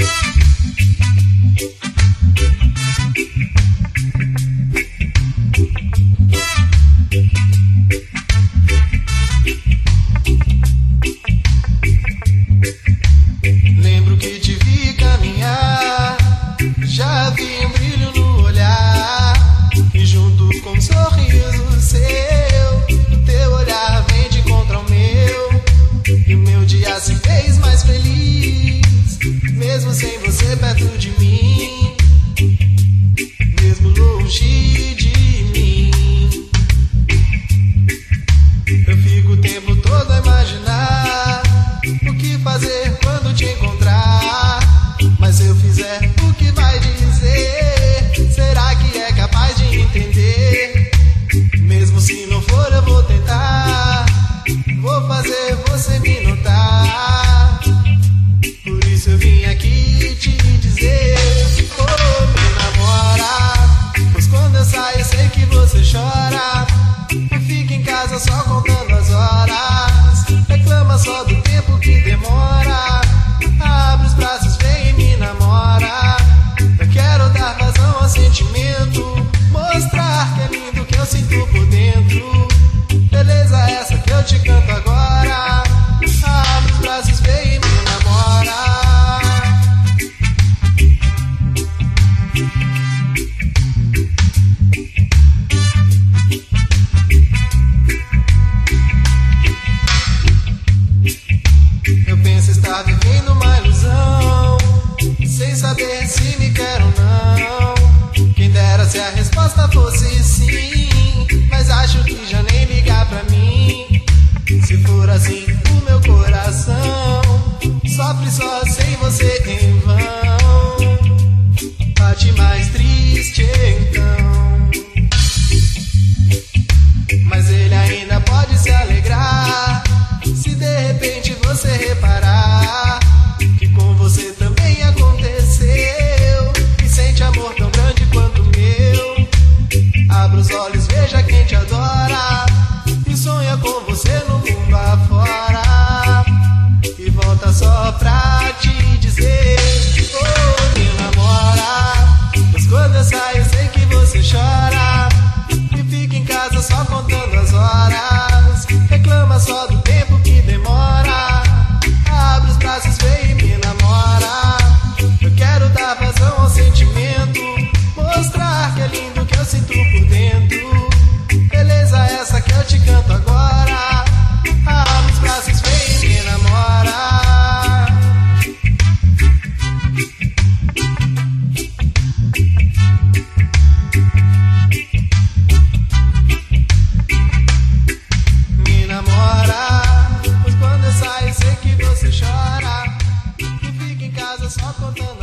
Lembro que te vi caminhar, já vi um brilho no olhar, e junto com um sorriso seu, teu olhar vem de encontro ao meu, e o meu dia se fez mais feliz, mesmo sem você perto de mim, mesmo longe de mim. Eu fico o tempo todo a imaginar o que fazer quando te encontrar, mas se eu fizer, o que vai dizer? Será que é capaz de entender? Mesmo se não for, eu vou tentar, vou fazer você me notar. Por isso eu vim aqui te dizer: oh, me namora, pois quando eu saio eu sei que você chora. Eu fico em casa só contando as horas, reclama só do tempo que demora. Abre os braços, vem e me namora. Eu quero dar vazão ao sentimento, mostrar que é lindo que eu sinto por dentro. Beleza essa que eu te canto agora. Abre os braços, vem e me namora. Eu penso estar vivendo uma ilusão, sem saber se me quer ou não. Quem dera se a resposta fosse sim, mas acho que já nem ligar pra mim. Se for assim, o meu coração sofre só sem você em vão. Bate mais triste então, mas ele ainda pode se alegrar se de repente você reparar que com você também aconteceu, e sente amor tão grande quanto o meu. Abra os olhos, veja quem te adora, e sonha com você no mundo afora, e volta só pra te dizer: oh, me namora, pois quando eu saio eu sei que você chora, e fica em casa só contando as horas, reclama só do tempo que demora. Abre os braços, vem e me namora. Eu quero dar vazão ao sentimento, mostrar que é lindo que eu sinto por dentro. Beleza essa que eu te canto agora. Abre os braços, vem e me namora. Me namora, pois quando eu saio sei que você chora, e fica em casa só contando